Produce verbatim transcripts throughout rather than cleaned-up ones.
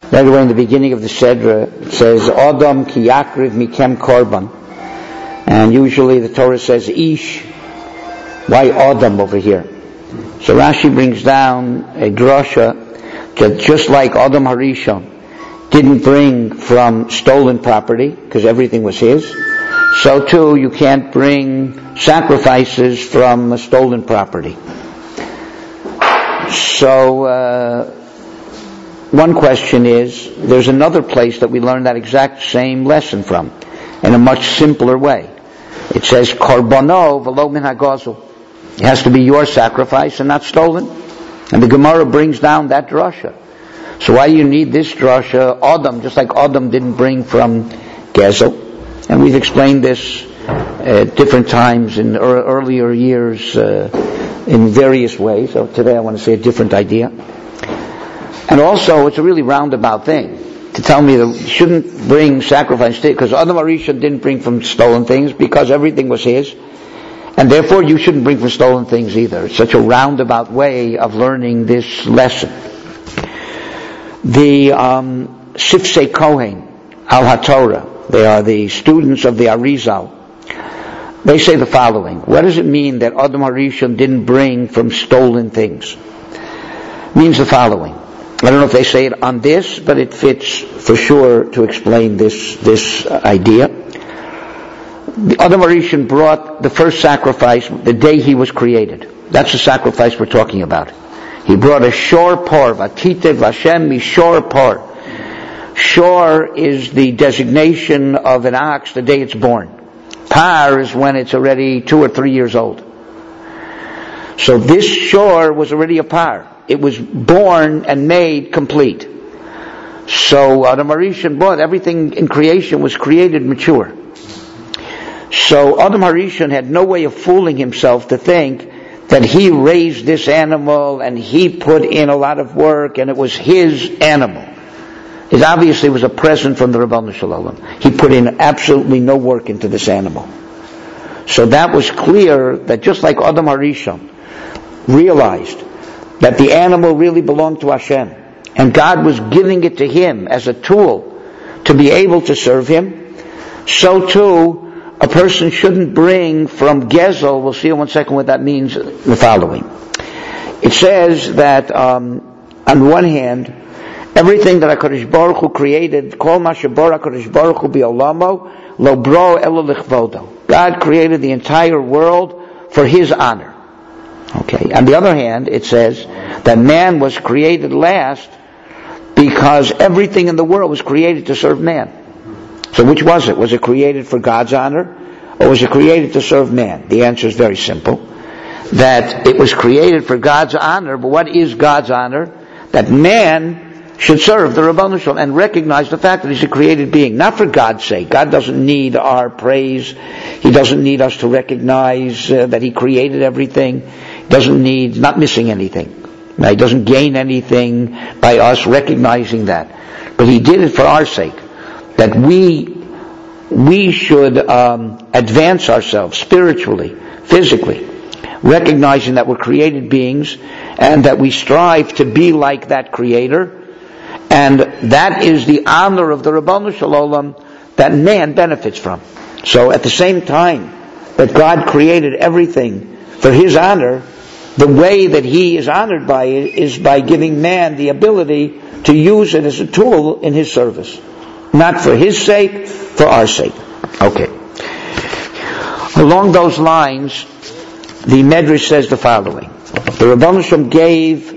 By the way, in the beginning of the Sedra, it says, Adam ki yakriv mikem korban. And usually the Torah says, Ish. Why Adam over here? So Rashi brings down a drasha that just like Adam Harishon didn't bring from stolen property, because everything was his, so too you can't bring sacrifices from stolen property. So, uh, one question is, there's another place that we learn that exact same lesson from, in a much simpler way. It says, Korbono v'lo min hagazul. It has to be your sacrifice and not stolen. And the Gemara brings down that drasha. So why do you need this drasha? Adam, just like Adam didn't bring from Gezel. And we've explained this at different times in er- earlier years uh, in various ways. So today I want to say a different idea. And also, it's a really roundabout thing to tell me that you shouldn't bring sacrifice, because Adam Harishon didn't bring from stolen things because everything was his. And therefore you shouldn't bring from stolen things either. It's such a roundabout way of learning this lesson. The um, Sifsei Kohen al HaTorah, they are the students of the Arizal, they say the following. What does it mean that Adam Harishon didn't bring from stolen things? It means the following. I don't know if they say it on this, but it fits for sure to explain this, this idea. The Adam Harishon brought the first sacrifice the day he was created. That's the sacrifice we're talking about. He brought a shor par, vatitev Hashem mishor par. Shor is the designation of an ox the day it's born. Par is when it's already two or three years old. So this shor was already a par. It was born and made complete. So Adam Harishon brought everything in creation was created mature. So Adam Harishon had no way of fooling himself to think that he raised this animal and he put in a lot of work and it was his animal. It obviously was a present from the Ribono Shel Olam. He put in absolutely no work into this animal. So that was clear that just like Adam Harishon realized that the animal really belonged to Hashem and God was giving it to him as a tool to be able to serve him, so too a person shouldn't bring from Gezel. We'll see in one second what that means. The following. It says that um, on one hand, everything that HaKadosh Baruch Hu created, Kol ma shebara HaKadosh Baruch Hu bi'olamo, lo bro elo lichvodo. God created the entire world for His honor. Okay. On the other hand, it says that man was created last because everything in the world was created to serve man. So which was it? Was it created for God's honor, or was it created to serve man? The answer is very simple. That it was created for God's honor, but what is God's honor? That man should serve the Ribono Shel Olam and recognize the fact that he's a created being, not for God's sake. God doesn't need our praise. He doesn't need us to recognize uh, that He created everything. He doesn't need, not missing anything. Now, He doesn't gain anything by us recognizing that. But He did it for our sake. That we we should um, advance ourselves spiritually, physically, recognizing that we're created beings and that we strive to be like that Creator, and that is the honor of the Ribono Shel Olam that man benefits from. So at the same time that God created everything for His honor, the way that He is honored by it is by giving man the ability to use it as a tool in His service. Not for His sake, for our sake. Okay. Along those lines, the Medrash says the following. The Ribono Shel Olam gave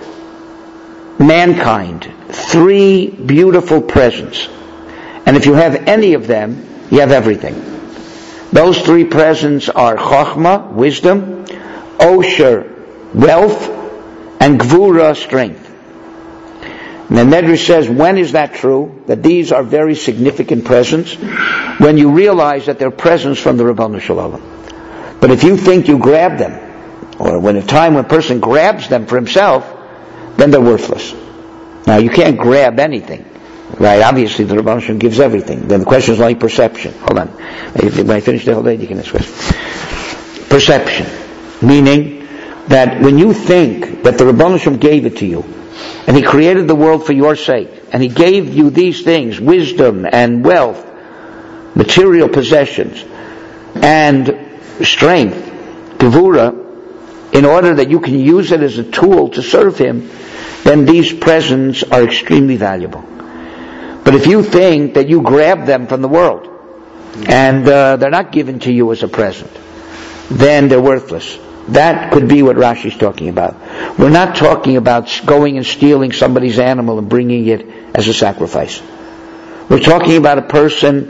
mankind three beautiful presents. And if you have any of them, you have everything. Those three presents are Chochmah, wisdom, Osher, wealth, and Gvura, strength. And the Medrash says, when is that true? That these are very significant presents? When you realize that they're presents from the Ribono Shel Olam. But if you think you grab them, or when a time when a person grabs them for himself, then they're worthless. Now, you can't grab anything. Right? Obviously, the Ribono Shel Olam gives everything. Then the question is only perception. Hold on. When I finish the whole day, you can ask questions. Perception. Meaning that when you think that the Ribono Shel Olam gave it to you, And He created the world for your sake. And He gave you these things, wisdom and wealth, material possessions, and strength, gevura, in order that you can use it as a tool to serve Him, then these presents are extremely valuable. But if you think that you grab them from the world, and uh, they're not given to you as a present, then they're worthless. That could be what Rashi's talking about. We're not talking about going and stealing somebody's animal and bringing it as a sacrifice. We're talking about a person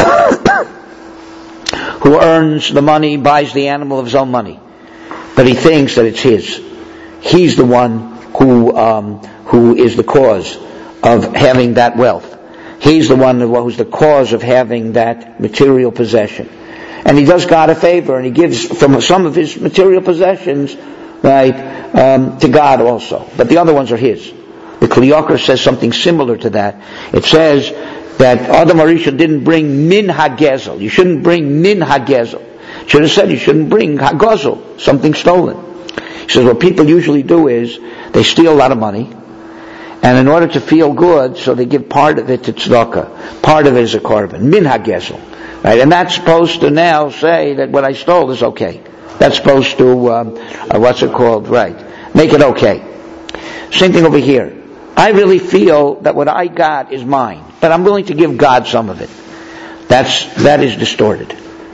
who earns the money, buys the animal of his own money, but he thinks that it's his. He's the one who um, who is the cause of having that wealth. He's the one who's the cause of having that material possession. And he does God a favor, and he gives from some of his material possessions, right, um, to God also. But the other ones are his. The Kli Yakar says something similar to that. It says that Adam HaRishon didn't bring min hagezel. You shouldn't bring min hagezel. It should have said you shouldn't bring hagezel, something stolen. He says what people usually do is they steal a lot of money, and in order to feel good, so they give part of it to tzedakah. Part of it is a korban. Min hagezel. Right? And that's supposed to now say that what I stole is okay. That's supposed to, um, uh, what's it called? Right. Make it okay. Same thing over here. I really feel that what I got is mine, but I'm willing to give God some of it. That's, that is distorted.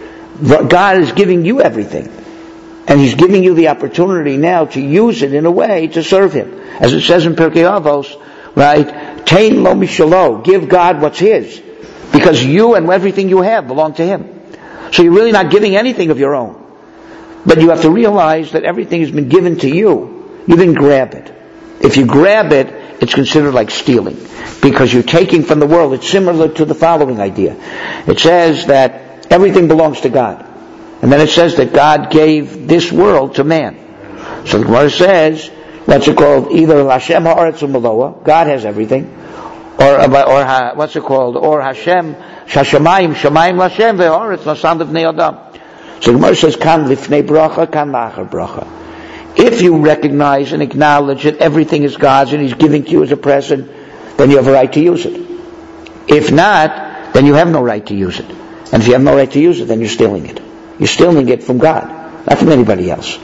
God is giving you everything. And He's giving you the opportunity now to use it in a way to serve Him. As it says in Pirkei Avos, right? Tein lo mishalo. Give God what's His. Because you and everything you have belong to Him. So you're really not giving anything of your own. But you have to realize that everything has been given to you. You didn't grab it. If you grab it, it's considered like stealing. Because you're taking from the world. It's similar to the following idea. It says that everything belongs to God. And then it says that God gave this world to man. So the Gemara says, what's it called? Either Hashem ha'aretz u'maloa, God has everything. Or, or what's it called? Or Hashem, Shashamayim, Shamayim Lashem, Ve'oretz Lasam B'nei Adam. So the Gemara says, Kan lifnei bracha, kan lachar bracha. If you recognize and acknowledge that everything is God's and He's giving to you as a present, then you have a right to use it. If not, then you have no right to use it. And if you have no right to use it, then you're stealing it. You're stealing it from God, not from anybody else.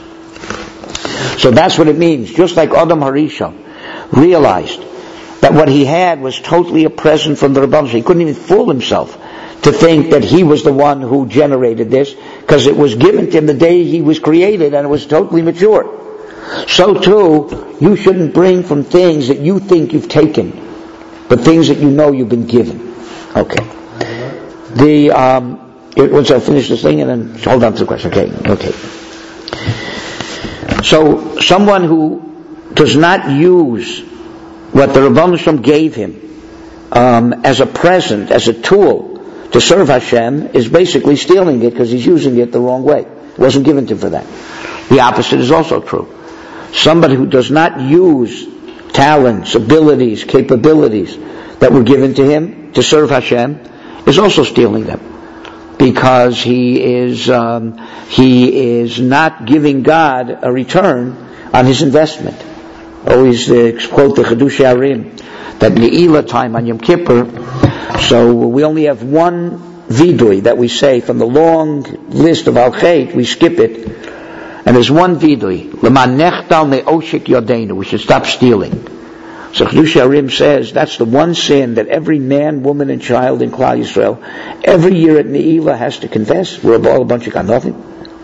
So that's what it means. Just like Adam HaRishon realized that what he had was totally a present from the Rebbeinu. He couldn't even fool himself to think that he was the one who generated this, because it was given to him the day he was created and it was totally mature. So too, you shouldn't bring from things that you think you've taken, but things that you know you've been given. Okay. The, um, it, once I finish this thing and then hold on to the question. Okay, okay. So, someone who does not use what the Rebbeinu Shalom gave him um, as a present, as a tool to serve Hashem, is basically stealing it because he's using it the wrong way. It wasn't given to him for that. The opposite is also true. Somebody who does not use talents, abilities, capabilities that were given to him to serve Hashem is also stealing them, because he is um, he is not giving God a return on his investment. Always uh, quote the Chidushei Arim that Ne'ilah time on Yom Kippur. So we only have one vidui that we say from the long list of al chet. We skip it, and there's one vidui. L'man nechtal me'oshik yodeinu. We should stop stealing. So Chidushei Arim says that's the one sin that every man, woman, and child in Klal Yisrael every year at Ne'ilah has to confess. We're all a bunch of got nothing.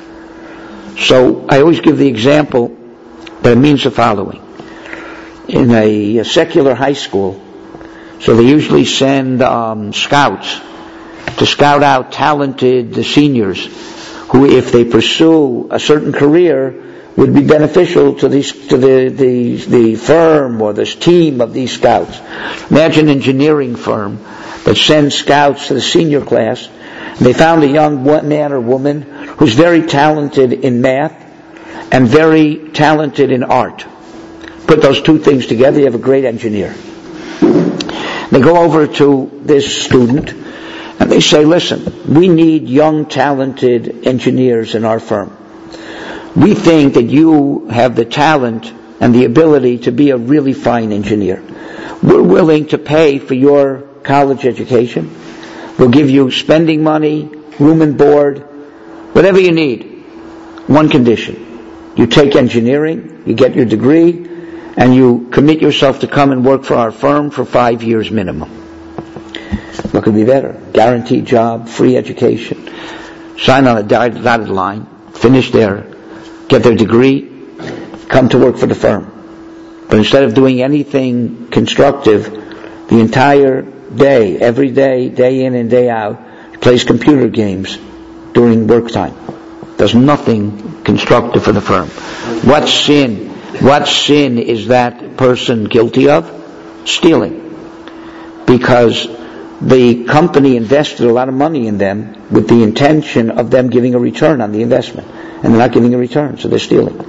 So I always give the example that it means the following. In a, a secular high school, so they usually send um, scouts to scout out talented seniors who, if they pursue a certain career, would be beneficial to these to the, the the firm or this team of these scouts. Imagine an engineering firm that sends scouts to the senior class, and they found a young man or woman who's very talented in math and very talented in art. Put those two things together, you have a great engineer. They go over to this student and they say, listen, we need young, talented engineers in our firm. We think that you have the talent and the ability to be a really fine engineer. We're willing to pay for your college education. We'll give you spending money, room and board, whatever you need. One condition. You take engineering, you get your degree, and you commit yourself to come and work for our firm for five years minimum. What could be better? Guaranteed job, free education, sign on a dotted line, finish there, get their degree, come to work for the firm. But instead of doing anything constructive, the entire day, every day, day in and day out, he plays computer games during work time. Does nothing constructive for the firm. What sin, what sin is that person guilty of? Stealing. Because the company invested a lot of money in them with the intention of them giving a return on the investment. And they're not giving a return, so they're stealing.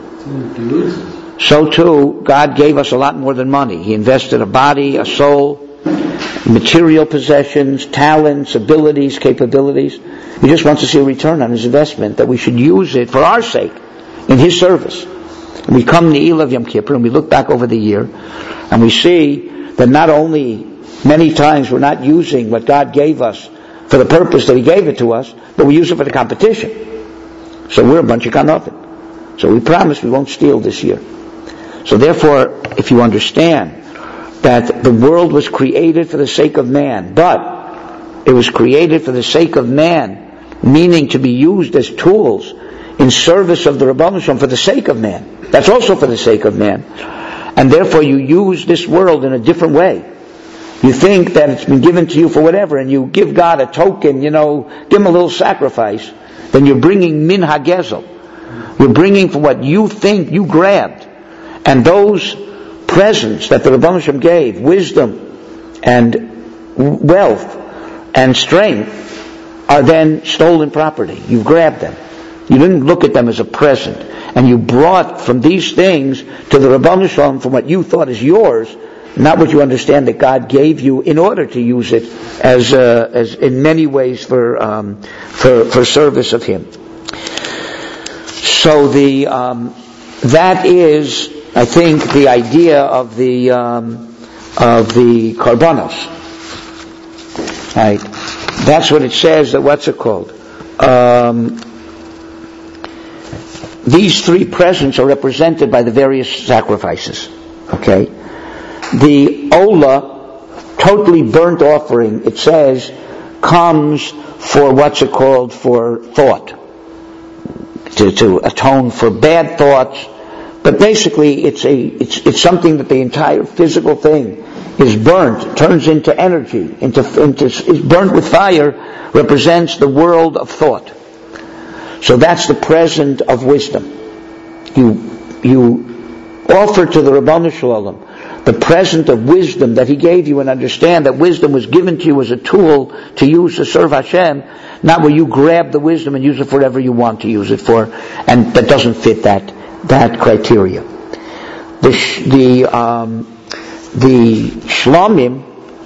So too, God gave us a lot more than money. He invested a body, a soul, material possessions, talents, abilities, capabilities. He just wants to see a return on his investment, that we should use it for our sake, in his service. And we come to Elul of Yom Kippur and we look back over the year and we see that not only many times we're not using what God gave us for the purpose that he gave it to us, but we use it for the competition. So we're a bunch of nothing. So we promise we won't steal this year. So therefore, if you understand that the world was created for the sake of man, but it was created for the sake of man, meaning to be used as tools in service of the Rebbeinu Shalom for the sake of man. That's also for the sake of man. And therefore you use this world in a different way. You think that it's been given to you for whatever, and you give God a token, you know, give him a little sacrifice, then you're bringing min hagezel. You're bringing for what you think you grabbed. And those presents that the Rebbeinu Shalom gave, wisdom and wealth and strength, are then stolen property. You grabbed them. You didn't look at them as a present. And you brought from these things to the Rebbeinu Shalom from what you thought is yours, not what you understand that God gave you in order to use it as uh, as in many ways for um, for for service of Him. So the um, that is, I think, the idea of the um, of the karbanos. Right? That's what it says. That what's it called? Um, these three presents are represented by the various sacrifices. Okay. The Ola, totally burnt offering, it says, comes for what's it called, for thought. To, to atone for bad thoughts. But basically it's a, it's, it's something that the entire physical thing is burnt, turns into energy, into, into, is burnt with fire, represents the world of thought. So that's the present of wisdom. You, you offer to the Rebbeinu Shalom the present of wisdom that he gave you, and understand that wisdom was given to you as a tool to use to serve Hashem, not where you grab the wisdom and use it for whatever you want to use it for, and that doesn't fit that that criteria. The the um, the Shlomim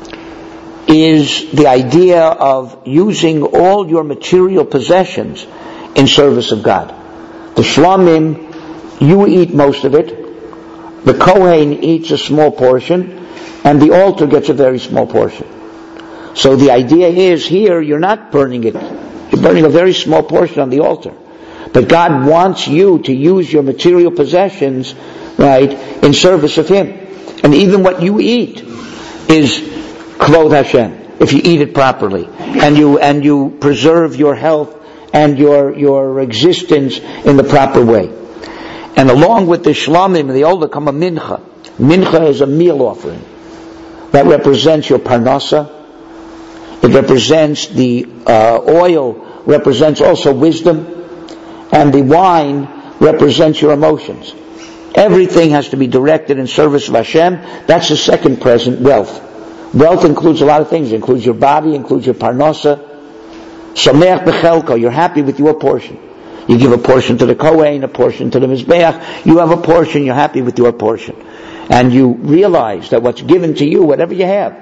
is the idea of using all your material possessions in service of God. The Shlomim, you eat most of it. The Kohen eats a small portion, and the altar gets a very small portion. So the idea is, here you're not burning it. You're burning a very small portion on the altar. But God wants you to use your material possessions, right, in service of Him. And even what you eat is Kvod Hashem, if you eat it properly. And you, and you preserve your health and your, your existence in the proper way. And along with the shlamim and the older come a mincha. Mincha is a meal offering. That represents your parnasa. It represents the uh, oil, represents also wisdom. And the wine represents your emotions. Everything has to be directed in service of Hashem. That's the second present, wealth. Wealth includes a lot of things. It includes your body, includes your parnasa. Sameach bechelko, you're happy with your portion. You give a portion to the Kohen, a portion to the Mizbeach. You have a portion, you're happy with your portion. And you realize that what's given to you, whatever you have,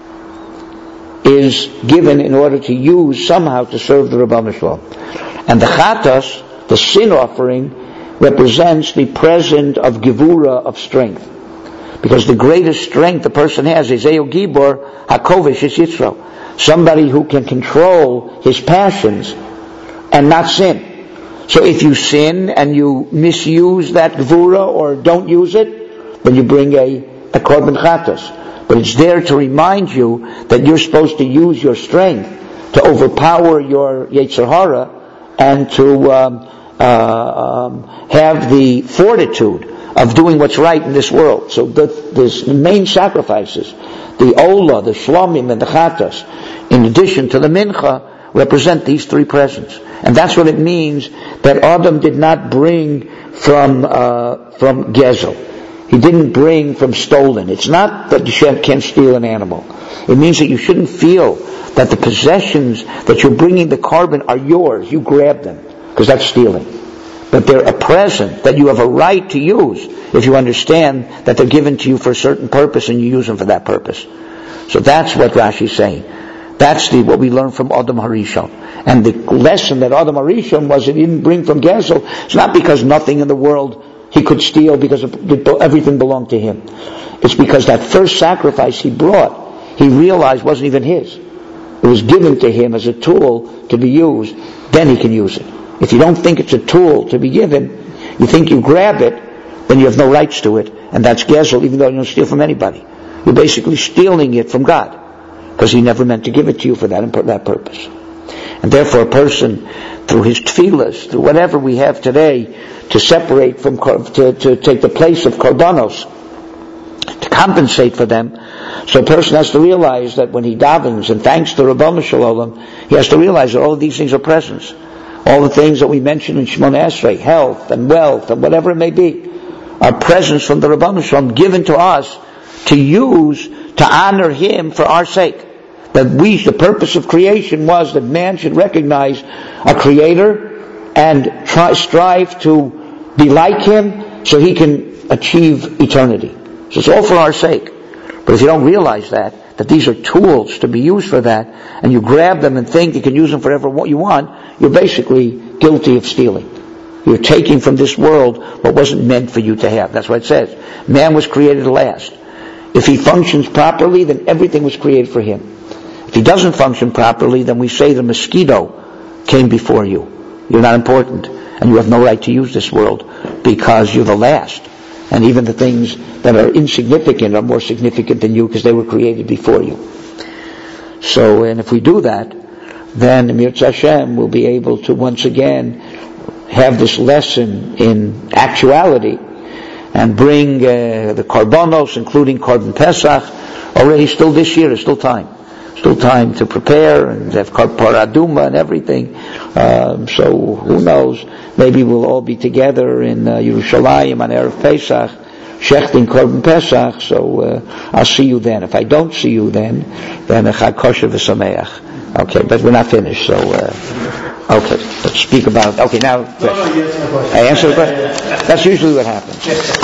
is given in order to use somehow to serve the Rebbeinu Shalom. And the Chatas, the sin offering, represents the present of gevura, of strength. Because the greatest strength a person has is Eo Gibor HaKovesh is Yisro. Somebody who can control his passions and not sin. So if you sin and you misuse that gevura or don't use it, then you bring a, a korban chatos. But it's there to remind you that you're supposed to use your strength to overpower your Yetzer Hara and to um, uh, um, have the fortitude of doing what's right in this world. So the, the main sacrifices, the Ola, the Shlomim, and the Chatas, in addition to the Mincha, represent these three presents. And that's what it means that Adam did not bring from uh, from Gezel. He didn't bring from stolen. It's not that you can't steal an animal. It means that you shouldn't feel that the possessions that you're bringing the carbon are yours. You grab them, because that's stealing. But they're a present that you have a right to use if you understand that they're given to you for a certain purpose and you use them for that purpose. So that's what Rashi's saying. That's the, what we learn from Adam Harishon. And the lesson that Adam Harishon was that he didn't bring from Gezel, it's not because nothing in the world he could steal because everything belonged to him. It's because that first sacrifice he brought, he realized wasn't even his. It was given to him as a tool to be used. Then he can use it. If you don't think it's a tool to be given, you think you grab it, then you have no rights to it. And that's Gezel, even though you don't steal from anybody. You're basically stealing it from God, because he never meant to give it to you for that, that purpose. And therefore a person, through his tefillas, through whatever we have today, to separate from, to, to take the place of korbanos, to compensate for them, so a person has to realize that when he davens and thanks the Rabbanu Shalom, he has to realize that all of these things are presents. All the things that we mentioned in Shemona Esrei, health and wealth and whatever it may be, are presents from the Rabbanu Shalom given to us to use to honor him for our sake. That we, the purpose of creation was that man should recognize a creator and try, strive to be like him so he can achieve eternity. So it's all for our sake. But if you don't realize that, that these are tools to be used for that, and you grab them and think you can use them for whatever you want, you're basically guilty of stealing. You're taking from this world what wasn't meant for you to have. That's what it says. Man was created last. If he functions properly, then everything was created for him. If he doesn't function properly, then we say the mosquito came before you. You're not important, and you have no right to use this world because you're the last. And even the things that are insignificant are more significant than you because they were created before you. So, and if we do that, then Mirza Hashem will be able to once again have this lesson in actuality and bring uh, the Korbanos, including Korban Pesach, already still this year. There's still time. Still time to prepare and have Korban Aduma and everything. Um, so who knows? Maybe we'll all be together in uh, Yerushalayim on Erev Pesach, Shechting Korban Pesach. So uh, I'll see you then. If I don't see you then, then a Chag Kosher v'Sameach. Okay, but we're not finished. So uh, okay, let's speak about. Okay, now no, no, yes, no question. I answer the question. That's usually what happens.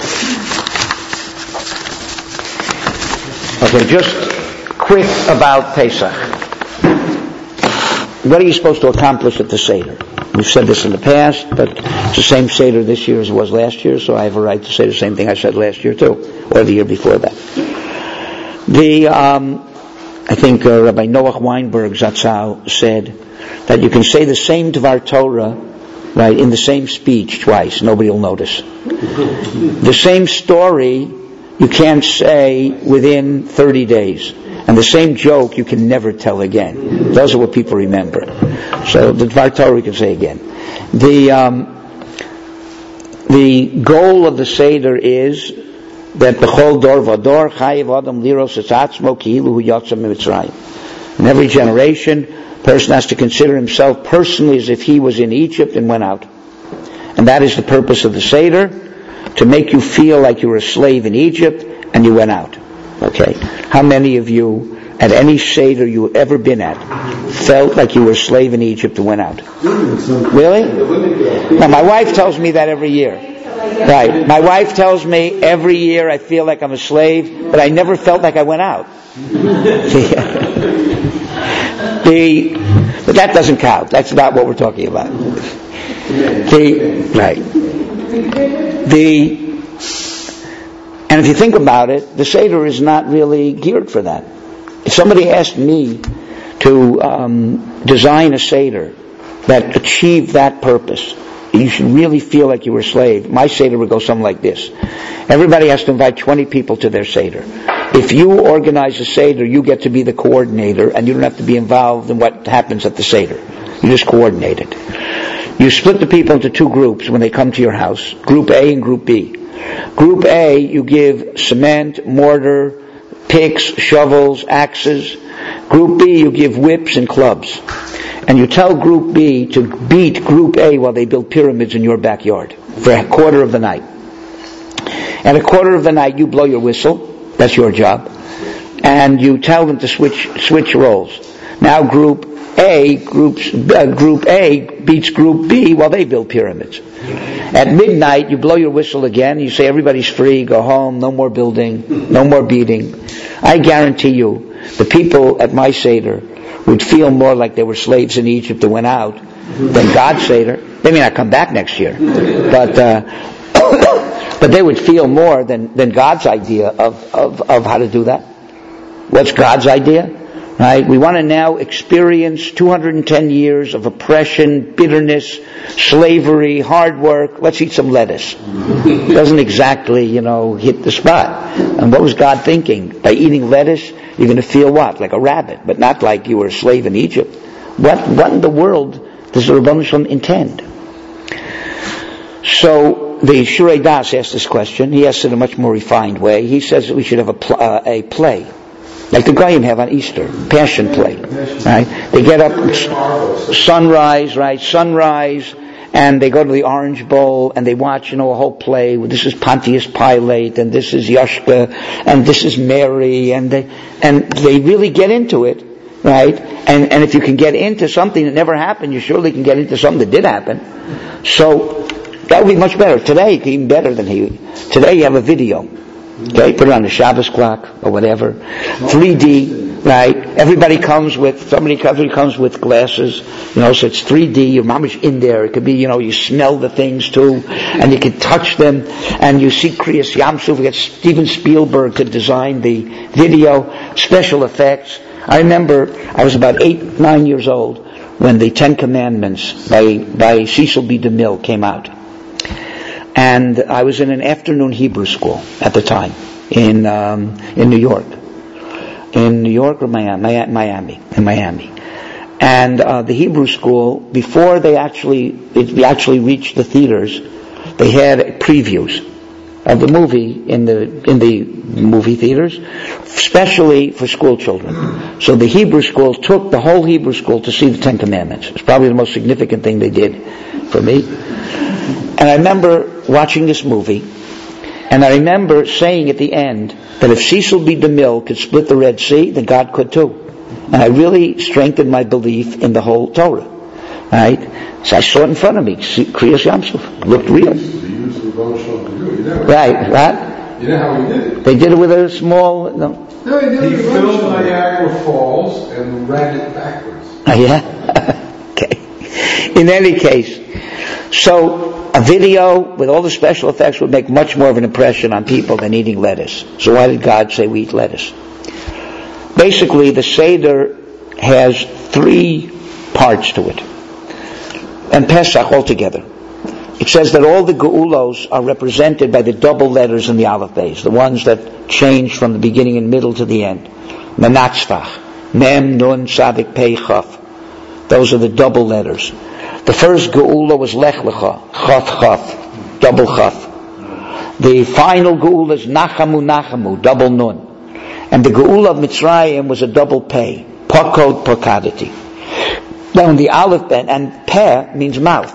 Okay, just quick about Pesach. What are you supposed to accomplish at the Seder? We've said this in the past, but it's the same Seder this year as it was last year, so I have a right to say the same thing I said last year too, or the year before that. The, um, I think uh, Rabbi Noach Weinberg Zatzal said that you can say the same Dvar Torah, right, in the same speech twice. Nobody will notice. The same story you can't say within thirty days. And the same joke you can never tell again. Those are what people remember. So the Dvar Torah we can say again. The um, the goal of the Seder is that b'chol dor v'dor chayiv adam liros es atzmo ki'ilu hu yotza miMitzrayim. In every generation, a person has to consider himself personally as if he was in Egypt and went out. And that is the purpose of the Seder, to make you feel like you were a slave in Egypt and you went out. Okay. How many of you, at any Seder you've ever been at, felt like you were a slave in Egypt and went out? Really? Now, my wife tells me that every year. Right. My wife tells me every year I feel like I'm a slave, but I never felt like I went out. the, but that doesn't count. That's not what we're talking about. The, right. The and if you think about it, the Seder is not really geared for that. If somebody asked me to um, design a Seder that achieved that purpose, you should really feel like you were a slave, my Seder would go something like this. Everybody has to invite twenty people to their Seder. If you organize a Seder, you get to be the coordinator, and you don't have to be involved in what happens at the Seder. You just coordinate it. You split the people into two groups when they come to your house, Group A and Group B. Group A, you give cement, mortar, picks, shovels, axes. Group B, you give whips and clubs. And you tell Group B to beat Group A while they build pyramids in your backyard for a quarter of the night. And a quarter of the night, you blow your whistle. That's your job. And you tell them to switch switch roles. Now Group A, groups, uh, Group A beats Group B while they build pyramids. At midnight, you blow your whistle again. You say everybody's free, go home, no more building, no more beating. I guarantee you, the people at my Seder would feel more like they were slaves in Egypt that went out than God's Seder. They may not come back next year, but uh, but they would feel more than, than God's idea of, of, of how to do that. What's God's idea? Right? We want to now experience two hundred ten years of oppression, bitterness, slavery, hard work. Let's eat some lettuce. It doesn't exactly, you know, hit the spot. And what was God thinking? By eating lettuce, you're going to feel what? Like a rabbit, but not like you were a slave in Egypt. What, what in the world does the Rebbeinu Shalom intend? So the Shurei Das asked this question. He asked it in a much more refined way. He says that we should have a, pl- uh, a play. Like the Goyim have on Easter, Passion Play, right? They get up, sunrise, right? Sunrise, and they go to the Orange Bowl and they watch, you know, a whole play. This is Pontius Pilate, and this is Yoshka, and this is Mary, and they and they really get into it, right? And and if you can get into something that never happened, you surely can get into something that did happen. So that would be much better today. Even better than he. Today you have a video. Okay, put it on the Shabbos clock or whatever. three D, right? Everybody comes with, somebody comes, somebody comes with glasses, you know, so it's three D, your mom is in there. It could be, you know, you smell the things too, and you can touch them, and you see Kriyas Yamsuf, we get Steven Spielberg to design the video, special effects. I remember I was about eight, nine years old when the Ten Commandments by, by Cecil B. DeMille came out. And I was in an afternoon Hebrew school at the time in um, in New York, in New York or Miami, Miami, in Miami. And uh, the Hebrew school, before they actually it actually reached the theaters, they had previews of the movie in the in the movie theaters, especially for school children. So the Hebrew school took the whole Hebrew school to see the Ten Commandments. It's probably the most significant thing they did for me. And I remember watching this movie, and I remember saying at the end that if Cecil B. DeMille could split the Red Sea, then God could too. And I really strengthened my belief in the whole Torah. Right? So I saw it in front of me, Kriyas Yamsuf. It looked real. Right, right? You know how he did it? They did it with a small... No, no he did it. He filmed Niagara Falls and ran it backwards. Oh, yeah? Okay. In any case, so... a video with all the special effects would make much more of an impression on people than eating lettuce. So why did God say we eat lettuce? Basically, the Seder has three parts to it. And Pesach altogether. It says that all the Geulos are represented by the double letters in the Aleph Beis, the ones that change from the beginning and middle to the end. Menatzvach, Mem, Nun, Sadik, Pei, Chaf. Those are the double letters. The first Geula was Lech Lecha, Chaf Chaf, double Chaf. The final Geula is Nachamu Nachamu, double Nun. And the Geula of Mitzrayim was a double Pei, Pakod Pakadati. Now in the Aleph Ben, and Peh means mouth.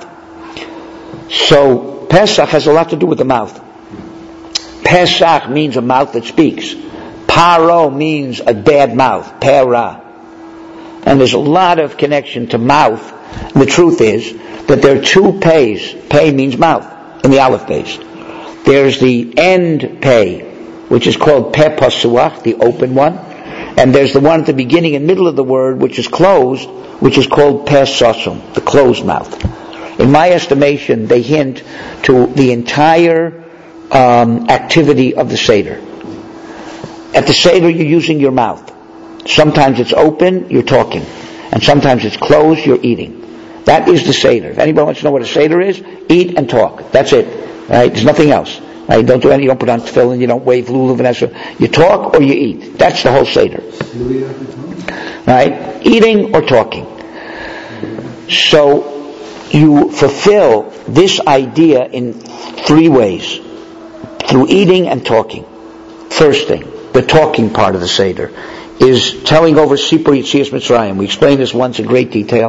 So Pesach has a lot to do with the mouth. Pesach means a mouth that speaks. Paro means a bad mouth, Pera. And there's a lot of connection to mouth. The truth is that there are two pays. Pei means mouth in the Aleph Beis. There's the end pei, which is called Peh Pasuach, the open one. And there's the one at the beginning and middle of the word, which is closed, which is called Peh Sosum, the closed mouth. in my estimation, they hint to the entire um, activity of the Seder. At the Seder, you're using your mouth. Sometimes it's open, you're talking. And sometimes it's closed, you're eating. That is the Seder. If anybody wants to know what a Seder is, eat and talk. That's it. Right? There's nothing else. Right? Don't do any, you don't put on tefillin, you don't wave lulav and that. You talk or you eat. That's the whole Seder. Right? Eating or talking. So, you fulfill this idea in three ways. Through eating and talking. First thing, the talking part of the Seder, is telling over Sipur Yetzias Mitzrayim. We explained this once in great detail.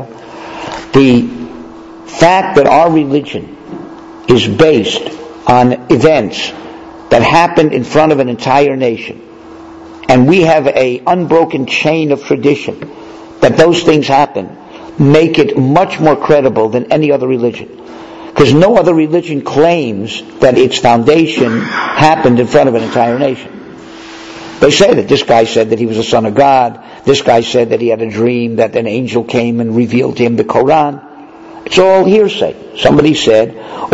The fact that our religion is based on events that happened in front of an entire nation, and we have a unbroken chain of tradition that those things happen, make it much more credible than any other religion. Because no other religion claims that its foundation happened in front of an entire nation. They say that this guy said that he was the son of God. This guy said that he had a dream that an angel came and revealed to him the Quran. It's all hearsay. Somebody said.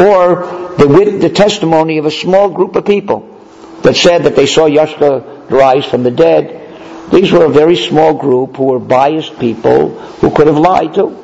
Or the, the testimony of a small group of people that said that they saw Yashka rise from the dead. These were a very small group who were biased people who could have lied too.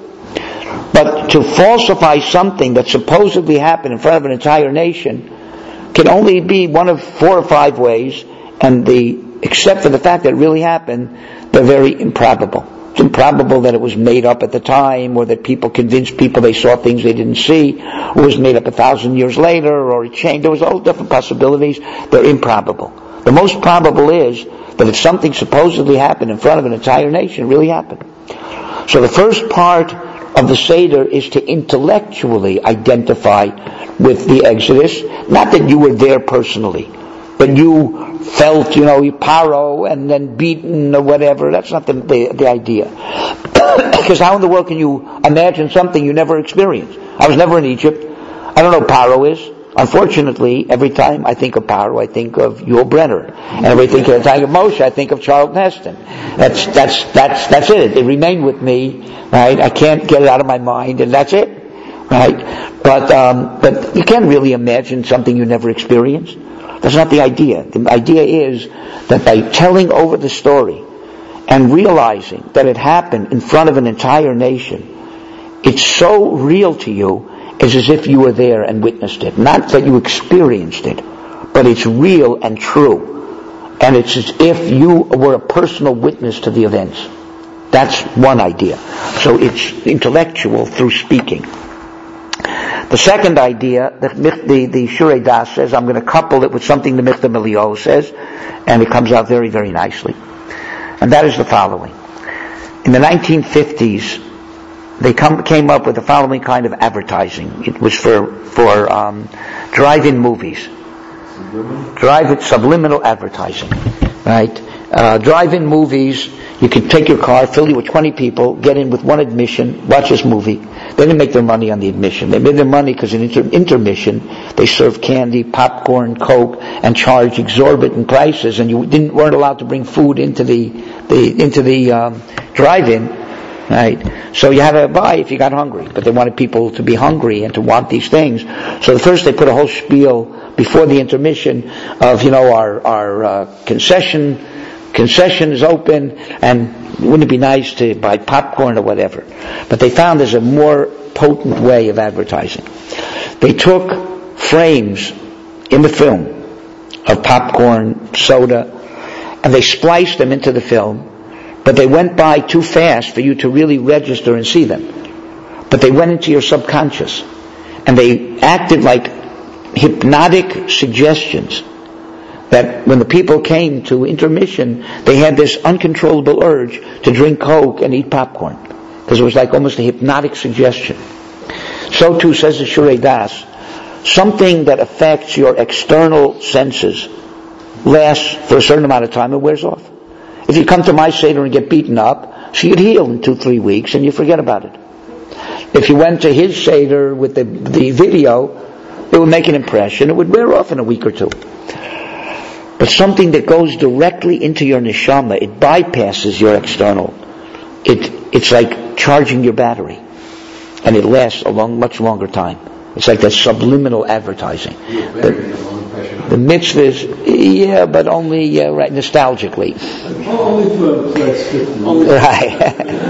But to falsify something that supposedly happened in front of an entire nation can only be one of four or five ways, and the except for the fact that it really happened, they're very improbable. It's improbable that it was made up at the time, or that people convinced people they saw things they didn't see, or it was made up a thousand years later, or it changed. There was all different possibilities. They're improbable. The most probable is that if something supposedly happened in front of an entire nation, it really happened. So the first part of the Seder is to intellectually identify with the Exodus. Not that you were there personally, but you felt, you know, Paro and then beaten or whatever. That's not the, the, the idea. Because how in the world can you imagine something you never experienced? I was never in Egypt. I don't know what Paro is. Unfortunately, every time I think of Paro, I think of Yul Brenner. And every time I think of Moshe, I think of Charlton Heston. That's, that's, that's, that's it. It remained with me, right? I can't get it out of my mind, and that's it, right? But, um, but you can't really imagine something you never experienced. That's not the idea. The idea is that by telling over the story and realizing that it happened in front of an entire nation, it's so real to you, it's as if you were there and witnessed it. Not that you experienced it, but it's real and true. And it's as if you were a personal witness to the events. That's one idea. So it's intellectual through speaking. The second idea, the, the, the Shurei Das says, I'm going to couple it with something the Michtav Eliyahu says, and it comes out very, very nicely. And that is the following. In the nineteen fifties, they come, came up with the following kind of advertising. It was for, for um, drive-in movies. Drive-in, subliminal advertising. Right? Uh, drive-in movies, you can take your car, fill it with twenty people, get in with one admission, watch this movie. They didn't make their money on the admission. They made their money because in inter- intermission, they served candy, popcorn, Coke, and charged exorbitant prices, and you didn't weren't allowed to bring food into the, the into the um, drive-in. Right? So you had to buy if you got hungry, but they wanted people to be hungry and to want these things. So the first they put a whole spiel before the intermission of, you know, our, our, uh, concession, concession is open, and wouldn't it be nice to buy popcorn or whatever? But they found there's a more potent way of advertising. They took frames in the film of popcorn, soda, and they spliced them into the film. But they went by too fast for you to really register and see them. But they went into your subconscious. And they acted like hypnotic suggestions. That when the people came to intermission, they had this uncontrollable urge to drink Coke and eat popcorn. Because it was like almost a hypnotic suggestion. So too, says the Shurei Das, something that affects your external senses lasts for a certain amount of time and wears off. If you come to my Seder and get beaten up, so you'd heal in two, three weeks and you forget about it. If you went to his Seder with the, the video, it would make an impression. It would wear off in a week or two. But something that goes directly into your neshama, it bypasses your external. It, it's like charging your battery. and it lasts a long, much longer time. It's like that subliminal advertising. The, the mitzvahs, yeah, but only yeah, right, nostalgically. Only for right.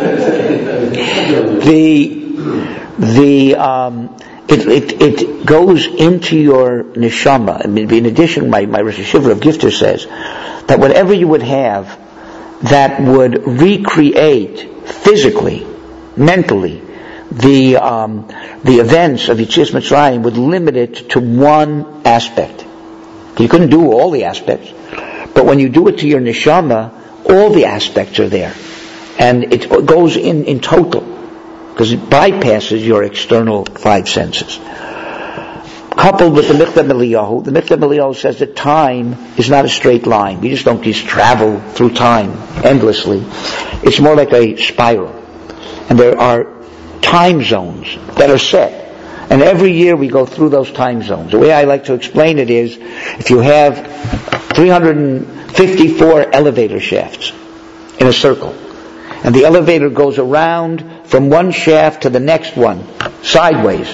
the the um, it, it it goes into your neshama. I mean, in addition, my my Rosh Hashiva of Gifter says that whatever you would have that would recreate physically, mentally, the um, the events of Yetzias Mitzrayim would limit it to one aspect. You couldn't do all the aspects, but when you do it to your neshama, all the aspects are there, and it goes in in total because it bypasses your external five senses. Coupled with the Mikdam Eliyahu, the Mikdam Eliyahu says that time is not a straight line. We just don't just travel through time endlessly. It's more like a spiral, and there are time zones that are set. And every year we go through those time zones. The way I like to explain it is, if you have three hundred fifty-four elevator shafts in a circle, and the elevator goes around from one shaft to the next one, sideways.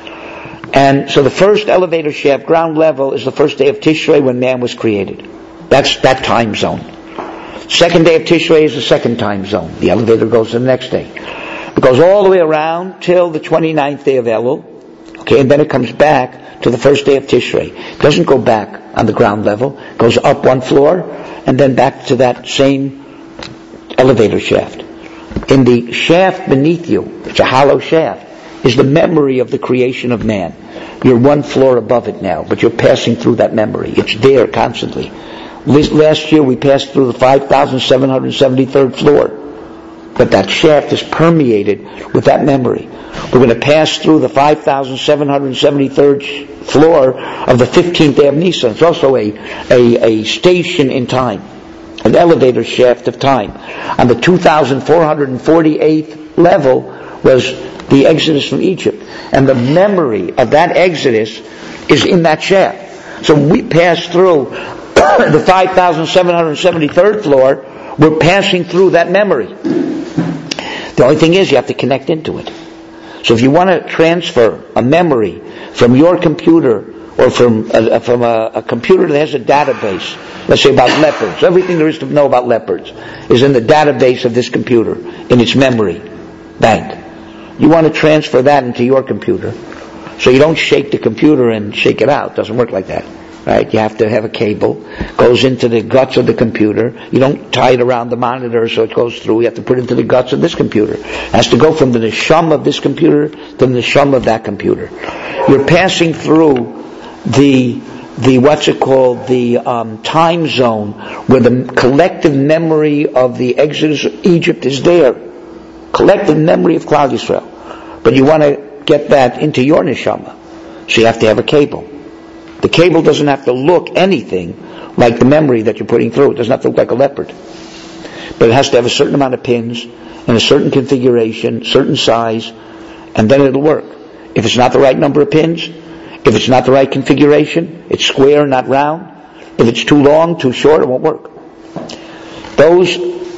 And so the first elevator shaft, ground level, is the first day of Tishrei when man was created. That's that time zone. Second day of Tishrei is the second time zone. The elevator goes to the next day. It goes all the way around till the twenty-ninth day of Elul. Okay, and then it comes back to the first day of Tishrei. It doesn't go back on the ground level. It goes up one floor and then back to that same elevator shaft. In the shaft beneath you, it's a hollow shaft, is the memory of the creation of man. You're one floor above it now, but you're passing through that memory. It's there constantly. Last year we passed through the five thousand seven hundred seventy-third floor. But that shaft is permeated with that memory. We're going to pass through the five thousand seven hundred seventy-third floor of the fifteenth day of Nisan. It's also a, a, a station in time, an elevator shaft of time. On the two thousand four hundred forty-eighth level was the exodus from Egypt. And the memory of that exodus is in that shaft. So when we pass through the five thousand seven hundred seventy-third floor, we're passing through that memory. The only thing is you have to connect into it. So if you want to transfer a memory from your computer or from a, from a, a computer that has a database, let's say about leopards, everything there is to know about leopards is in the database of this computer, in its memory bank. You want to transfer that into your computer. So you don't shake the computer and shake it out. It doesn't work like that. Right? You have to have a cable, goes into the guts of the computer. You don't tie it around the monitor so it goes through. You have to put it into the guts of this computer. It has to go from the neshama of this computer to the neshama of that computer. You're passing through the the what's it called the um, time zone where the collective memory of the exodus of Egypt is there. Collective memory of Klal Yisrael. But you want to get that into your neshama, so you have to have a cable. The cable doesn't have to look anything like the memory that you're putting through. It doesn't have to look like a leopard. But it has to have a certain amount of pins and a certain configuration, certain size, and then it'll work. If it's not the right number of pins, if it's not the right configuration, it's square, not round. If it's too long, too short, it won't work. Those,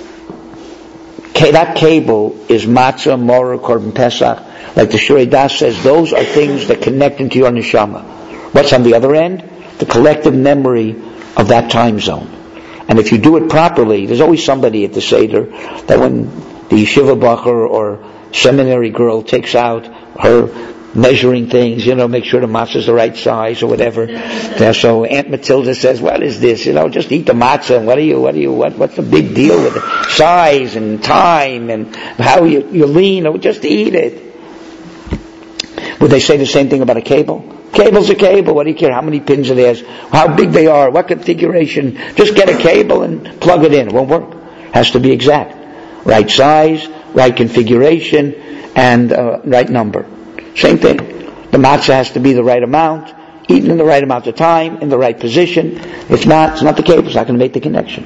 that cable is matzah, morah, korban pesach. Like the Shurei Das says, those are things that connect into your neshama. What's on the other end? The collective memory of that time zone. And if you do it properly, there's always somebody at the Seder that when the yeshiva bacher or seminary girl takes out her measuring things, you know, make sure the matzah is the right size or whatever. So Aunt Matilda says, "What is this? You know, just eat the matzah. And what are you? What are you? What? What's the big deal with it? Size and time and how you you lean? Or just eat it." Would they say the same thing about a cable? Cable's a cable. What do you care how many pins it has? How big they are? What configuration? Just get a cable and plug it in. It won't work. It has to be exact. Right size, right configuration, and uh, right number. Same thing. The matzah has to be the right amount, eaten in the right amount of time, in the right position. If not, it's not the cable. It's not going to make the connection.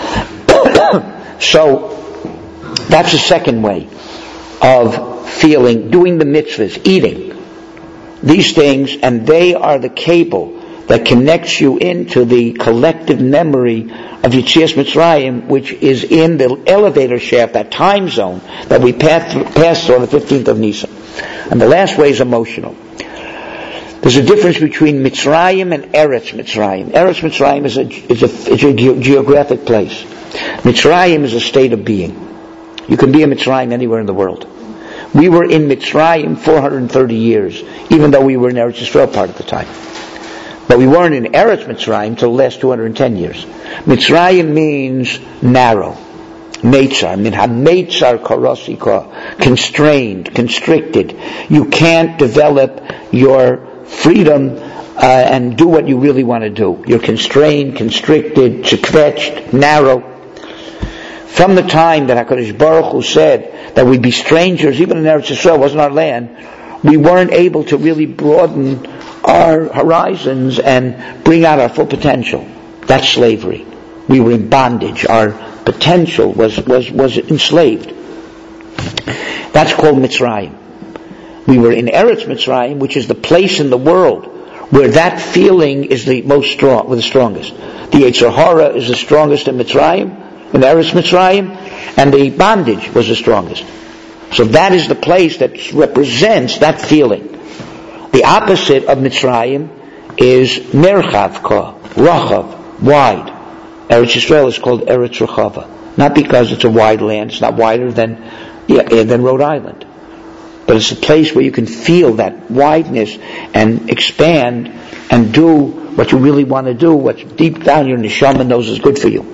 So, that's the second way of feeling, doing the mitzvahs, eating. These things, and they are the cable that connects you into the collective memory of Yetzias Mitzrayim, which is in the elevator shaft, that time zone that we pass through, pass through on the fifteenth of Nisan. And the last way is emotional. There's a difference between Mitzrayim and Eretz Mitzrayim. Eretz Mitzrayim is a, is a, is a ge- geographic place. Mitzrayim is a state of being. You can be in Mitzrayim anywhere in the world. We were in Mitzrayim four hundred thirty years, even though we were in Eretz Yisrael part of the time. But we weren't in Eretz Mitzrayim till the last two hundred ten years. Mitzrayim means narrow. Meitzar, min ha-meitzar karosika, constrained, constricted. You can't develop your freedom uh, and do what you really want to do. You're constrained, constricted, sekvetched, narrow. From the time that HaKadosh Baruch Hu said that we'd be strangers, even in Eretz Yisrael, wasn't our land, we weren't able to really broaden our horizons and bring out our full potential. That's slavery. We were in bondage. Our potential was, was, was enslaved. That's called Mitzrayim. We were in Eretz Mitzrayim, which is the place in the world where that feeling is the most strong, the strongest. The Yetzer Hara is the strongest in Mitzrayim, in Eretz Mitzrayim, and the bondage was the strongest. So that is the place that represents that feeling. The opposite of Mitzrayim is Merchav Ka, Rachav, wide. Eretz Yisrael is called Eretz Rechava, not because it's a wide land. It's not wider than yeah, than Rhode Island, but it's a place where you can feel that wideness and expand and do what you really want to do, what deep down your neshama knows is good for you.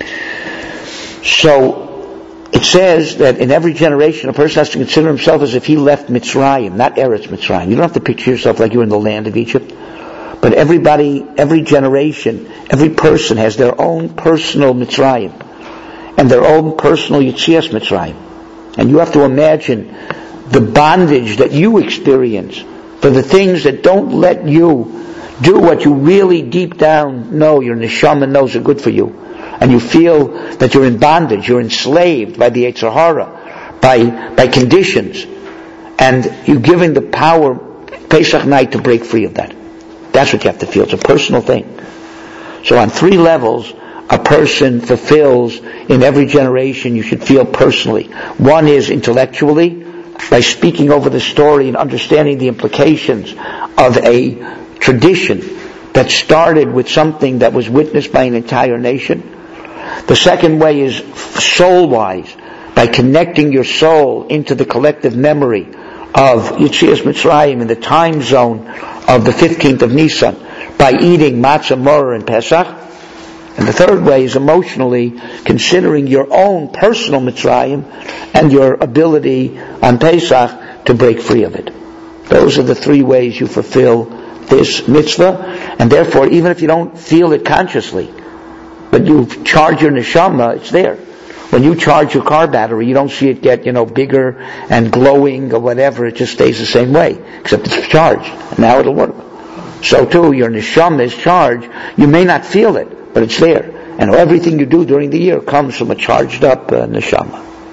So it says that in every generation a person has to consider himself as if he left Mitzrayim, not Eretz Mitzrayim. You don't have to picture yourself like you're in the land of Egypt. But everybody, every generation, every person has their own personal Mitzrayim and their own personal Yetzias Mitzrayim. And you have to imagine the bondage that you experience for the things that don't let you do what you really deep down know your neshama knows are good for you. And you feel that you're in bondage, you're enslaved by the Yetzer Hara, by, by conditions. And you're given the power Pesach night to break free of that. That's what you have to feel. It's a personal thing. So on three levels, a person fulfills in every generation you should feel personally. One is intellectually, by speaking over the story and understanding the implications of a tradition that started with something that was witnessed by an entire nation. The second way is soul-wise, by connecting your soul into the collective memory of Yetzias Mitzrayim in the time zone of the fifteenth of Nisan, by eating matzah moror and Pesach. And the third way is emotionally considering your own personal Mitzrayim and your ability on Pesach to break free of it. Those are the three ways you fulfill this mitzvah, and therefore even if you don't feel it consciously, but you charge your neshama, it's there. When you charge your car battery, you don't see it get, you know, bigger and glowing or whatever. It just stays the same way, except it's charged. Now it'll work. So too, your neshama is charged. You may not feel it, but it's there. And everything you do during the year comes from a charged up uh, neshama.